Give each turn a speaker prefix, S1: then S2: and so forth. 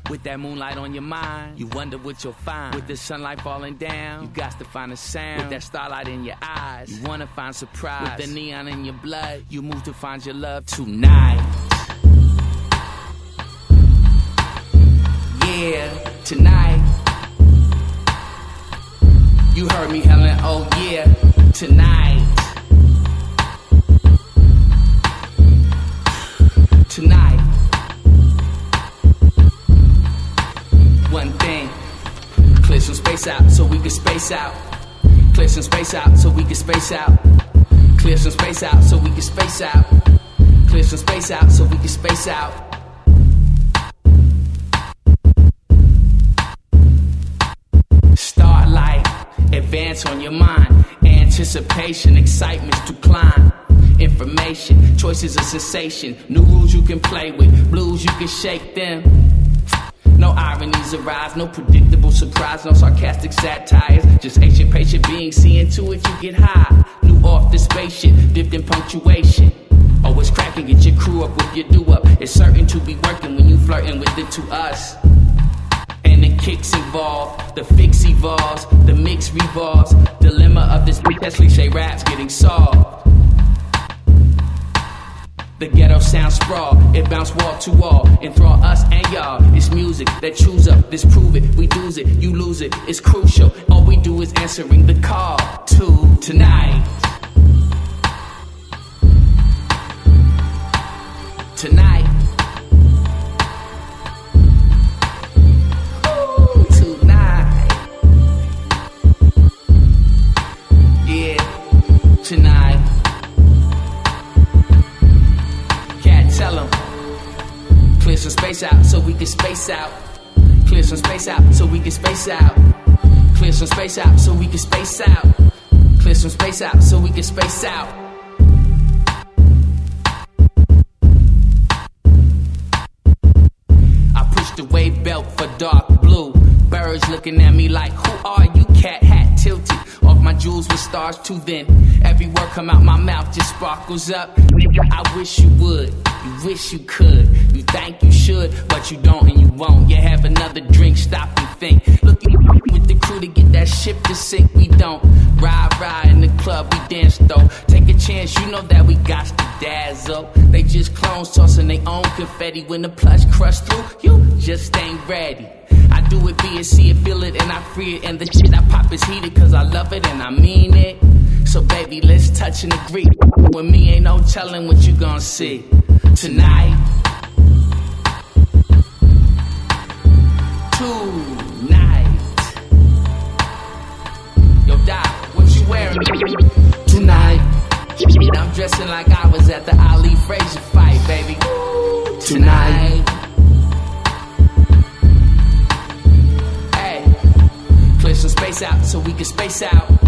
S1: With that moonlight on your mind, you wonder what you'll find. With the sunlight falling down, you got to find a sound. With that starlight in your eyes, you wanna find surprise. With the neon in your blood, you move to find your love tonight. Yeah, tonight. You heard me, Helen, oh yeah, tonight. Tonight. One thing, clear some space out so we can space out. Clear some space out so we can space out. Clear some space out so we can space out. Clear some space out so we can space out. Starlight, advance on your mind. Anticipation, excitement's to climb. Information, choices of sensation. New rules you can play with, blues you can shake them. No ironies arise, no predictable surprise, no sarcastic satires. Just ancient patient beings, seeing to it you get high. New off the spaceship, dipped in punctuation. Oh, it's cracking, get your crew up with your do-up. It's certain to be working when you flirting with it to us. And the kicks involved, the fix evolves, the mix revolves. Dilemma of this that's cliche raps getting solved. The ghetto sound sprawl, it bounce wall to wall, enthrall us and y'all. It's music that chews up, disprove it, we lose it, you lose it, it's crucial. All we do is answering the call to tonight. Tonight. Ooh, tonight. Yeah, tonight. Tell them, clear some space out so we can space out. Clear some space out so we can space out. Clear some space out so we can space out. Clear some space out so we can space out. I push the wave belt for dark blue. Birds looking at me like, who are you? Cat hat tilted off my jewels with stars too thin. Every word come out my mouth just sparkles up. Nigga, I wish you would. You wish you could. You think you should, but you don't and you won't. You have another drink, stop and think. Looking with the crew to get that ship to sink. We don't ride in the club, we dance though. Take a chance, you know that we got to dazzle. They just clones tossing their own confetti. When the plush crush through, you just ain't ready. I do it, be it, see it, feel it, and I free it. And the shit I pop is heated, cause I love it and I mean it. So baby, let's touch and agree. With me ain't no telling what you gon' see tonight. Tonight. Yo, Doc, what you wearing tonight? I'm dressing like I was at the Ali Frazier fight, baby. Tonight. Hey, clear some space out so we can space out.